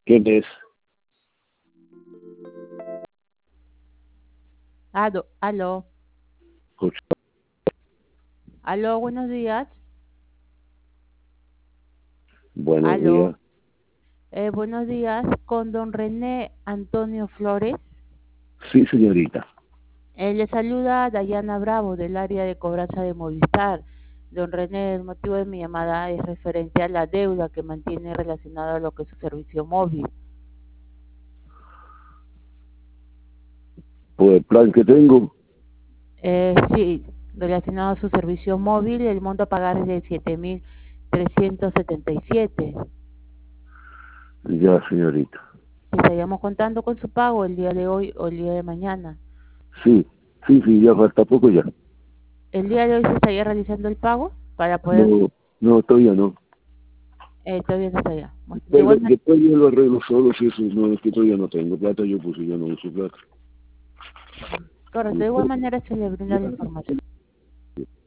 ¿Quién es? Aló, José. aló, buenos días. Buenos Aló, días. buenos días con don René Antonio Flores. Sí, señorita. Le saluda Dayana Bravo del área de cobranza de Movistar. Don René, el motivo de mi llamada es referente a la deuda que mantiene relacionada a lo que es su servicio móvil. Por el plan que tengo, Sí, relacionado a su servicio móvil, el monto a pagar es de 7.377. ya, señorita. Estaríamos contando con su pago el día de hoy o el día de mañana. Sí, sí, ya falta poco ya. El día de hoy se estaría realizando el pago para poder, No, no, todavía no. todavía no está allá. Bueno, de Pero igual manera, después yo lo arreglo solo, si eso no es que todavía no tengo plata, yo pues ya no uso plata. correcto, de igual manera se le brinda la información.